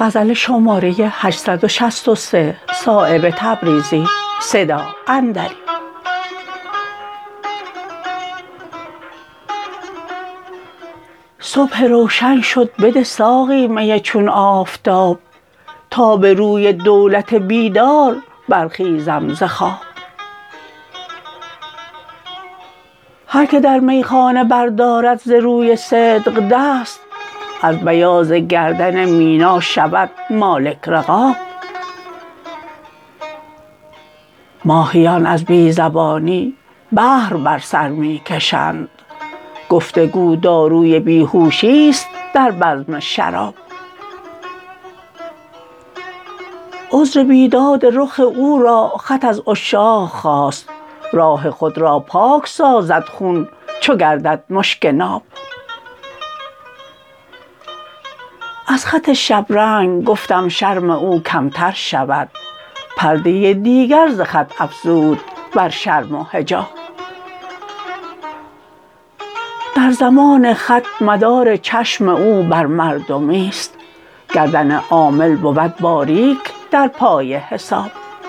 غزل شماره 863 صایب تبریزی صدا اندری. صبح روشن شد بده ساقی می چون آفتاب، تا به روی دولت بیدار برخیزم ز خواب. هر که در میخانه بردارد ز روی صدق دست، از بیاض گردن مینا شود مالک رقاب. ماهیان از بی زبانی بحر بر سر می کشند، گفتگو داروی بیهوشی است در بزم شراب. عذر بیداد رخ او را خط از عشاق خواست، راه خود را پاک سازد خون چو گردد مشک ناب. از خط شبرنگ گفتم شرم او کمتر شود، پرده دیگر ز خط افزود بر شرم و حجاب. در زمان خط مدار چشم او بر مردمی است، گردن عامل بود باریک در پای حساب.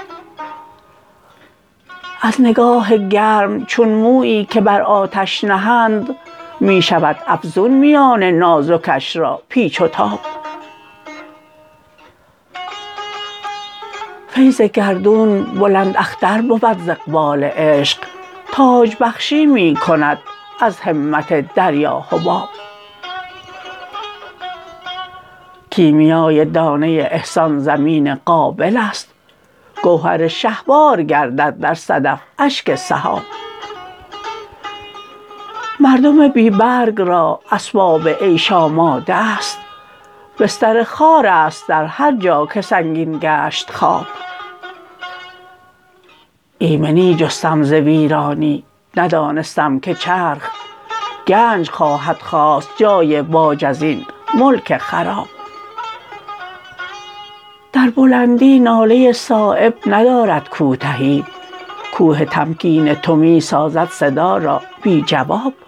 از نگاه گرم چون مویی که بر آتش نهند، می شود افزون میان نازکش را پیچ و تاب. فیض گردون بلند اختر بود ز اقبال عشق، تاج بخشی می کند از همت دریا حباب. کیمیای دانه احسان زمین قابل است، گوهر شهوار گردد در صدف اشک سحاب. مردم بی برگ را اسباب عیش آماده است، بستر خار است در هر جا که سنگین گشت خواب. ایمنی جستم ز ویرانی، ندانستم که چرخ گنج خواهد خواست جای باج ازین ملک خراب. در بلندی ناله صایب ندارد کوتهی، کوه تمکین تو می سازد صدا را بی جواب.